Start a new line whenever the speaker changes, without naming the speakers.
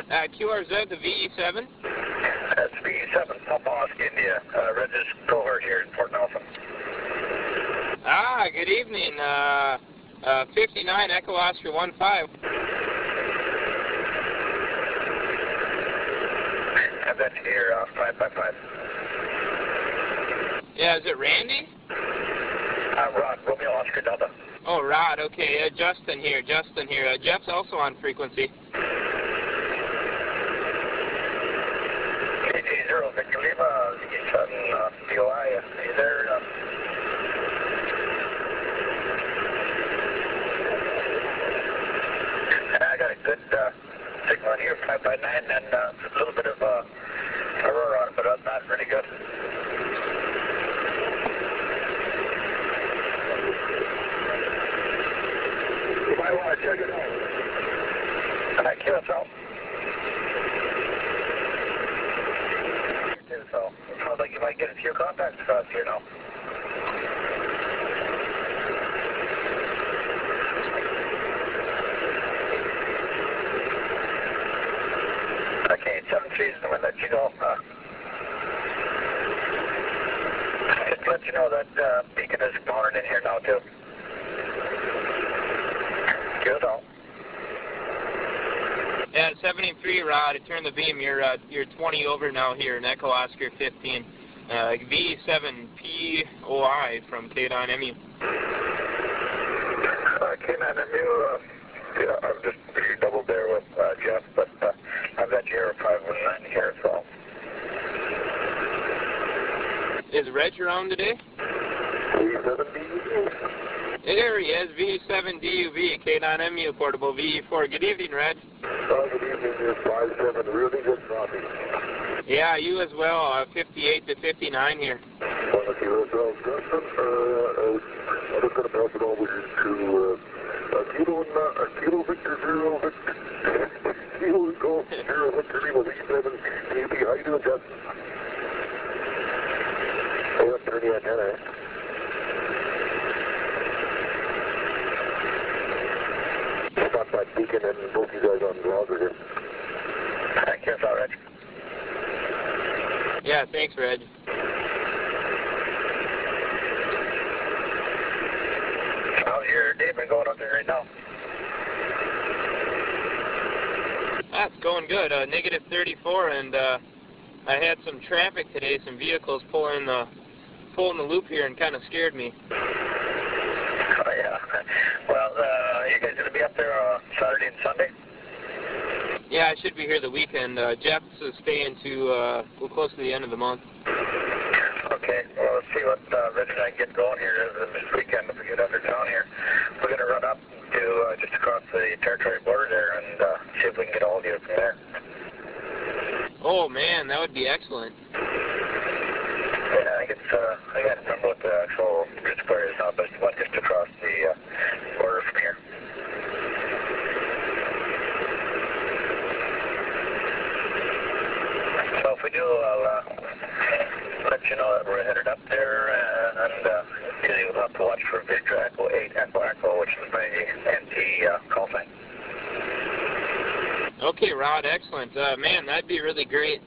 QRZ, the VE7.
That's VE7, Papa Oscar India, Regis Cohort here in Port Nelson.
Ah, good evening. 59 Echo Oscar 15.
Have that here, 555.
Yeah, is it Randy?
Rod, Romeo Oscar Delta.
Oh, Rod, okay. Justin here. Jeff's also on frequency.
KG0, Victor Lima, VE7, DOI, are you there? I got a good signal in here, 559, and a little bit of aurora on it, but not really good. You might want to check it out. QSL. So, sounds like you might get a few contacts across here now. Okay, 73 is going to let you know. Just to let you know that beacon is powering in here now too. QSL.
Yeah, 73, Rod. I turned the beam. You're 20 over now here in Echo Oscar 15. VE7POI from K9MU.
K9MU, yeah, I'm just double there with Jeff, but I've got your 519 here, so.
Is Reg around today?
V7DUV.
There he is, V7DUV, K9MU portable VE4. Good evening, Reg.
Good evening, you're 5-7, really good coffee.
Yeah, you as well, 58 to 59 here.
Okay, well, Justin, I'm just going to pass it over to Kilo Victor 0 Victor, Kilo Golf 0 Victor Lima V7 DUV. How you doing, Justin? Hey, let's turn the antenna, eh? Spot that beacon and both you guys on the logger here. Thank you, Reg.
Yeah, thanks, Reg.
How's your day been going up there right now?
That's going good. Negative 34, and I had some traffic today. Some vehicles pulling the loop here, and kind of scared me.
Oh yeah. Well, you guys gonna be up there Saturday and Sunday?
Yeah, I should be here the weekend. Jeff's staying to close to the end of the month.
Okay. Well, let's see what Reg and I get going here this weekend if we get under town here. We're gonna run up to just across the territory border there and see if we can get all of you from there.
Oh man, that would be excellent.
Yeah, I think it's, I can't remember what the actual grid square is now, but it's about just across the border from here. So if we do, I'll let you know that we're headed up there, and you'll have to watch for Victor Echo 8 Echo Echo, which is my NT call sign.
Okay, Rod, excellent. Man, that'd be really great.